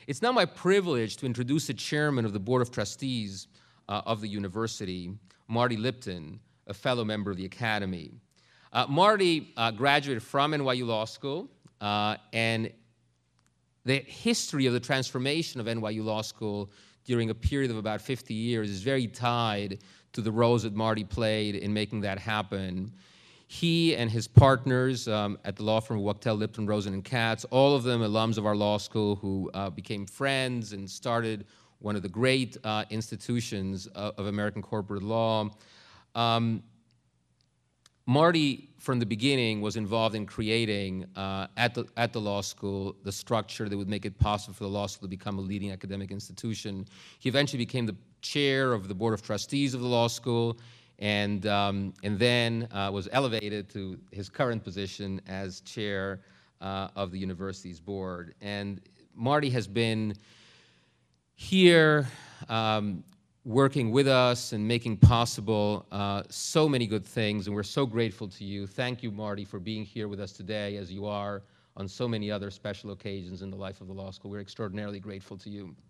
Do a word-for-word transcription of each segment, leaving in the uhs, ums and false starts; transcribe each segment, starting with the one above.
It's now my privilege to introduce the chairman of the Board of Trustees uh, of the university, Marty Lipton, a fellow member of the Academy. Uh, Marty uh, graduated from N Y U Law School, uh, and the history of the transformation of N Y U Law School during a period of about fifty years is very tied to the roles that Marty played in making that happen. He and his partners um, at the law firm Wachtell, Lipton, Rosen, and Katz, all of them alums of our law school who uh, became friends and started one of the great uh, institutions of, of American corporate law. Um, Marty, from the beginning, was involved in creating uh, at, the, at the law school the structure that would make it possible for the law school to become a leading academic institution. He eventually became the chair of the Board of Trustees of the law school, and, um, and then uh, was elevated to his current position as chair uh, of the university's board. And Marty has been here um, working with us and making possible uh, so many good things, and we're so grateful to you. Thank you, Marty, for being here with us today, as you are on so many other special occasions in the life of the law school. We're extraordinarily grateful to you.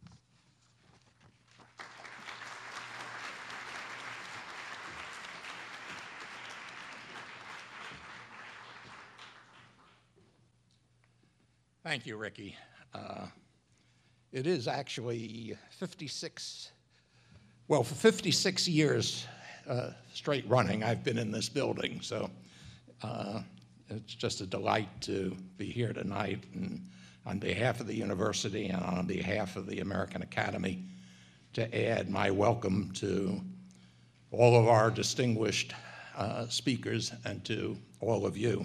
Thank you, Ricky. Uh, it is actually fifty-six, well, for fifty-six years uh, straight running, I've been in this building, so uh, it's just a delight to be here tonight. And on behalf of the university and on behalf of the American Academy, to add my welcome to all of our distinguished uh, speakers and to all of you.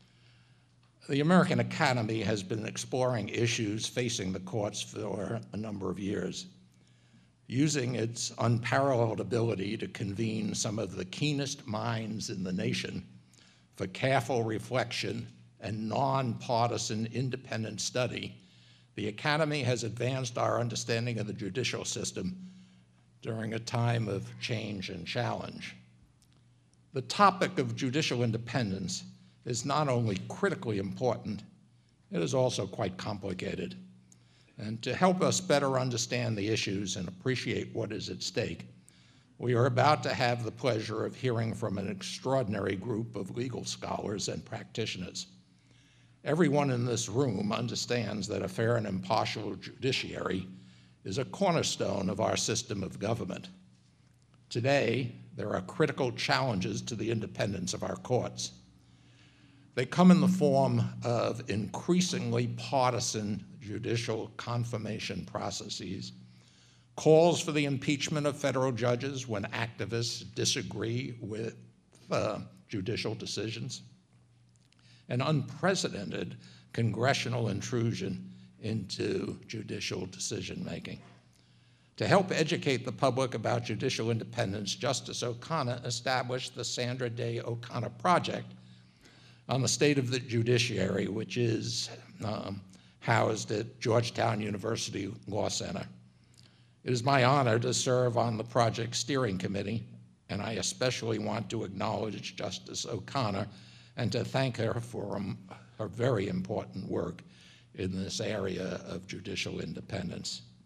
The American Academy has been exploring issues facing the courts for a number of years, using its unparalleled ability to convene some of the keenest minds in the nation for careful reflection and nonpartisan independent study. The Academy has advanced our understanding of the judicial system during a time of change and challenge. The topic of judicial independence is not only critically important, it is also quite complicated. And to help us better understand the issues and appreciate what is at stake, we are about to have the pleasure of hearing from an extraordinary group of legal scholars and practitioners. Everyone in this room understands that a fair and impartial judiciary is a cornerstone of our system of government. Today, there are critical challenges to the independence of our courts. They come in the form of increasingly partisan judicial confirmation processes, calls for the impeachment of federal judges when activists disagree with uh, judicial decisions, and unprecedented congressional intrusion into judicial decision-making. To help educate the public about judicial independence, Justice O'Connor established the Sandra Day O'Connor Project on the state of the judiciary, which is um, housed at Georgetown University Law Center. It is my honor to serve on the project steering committee, and I especially want to acknowledge Justice O'Connor and to thank her for um, her very important work in this area of judicial independence.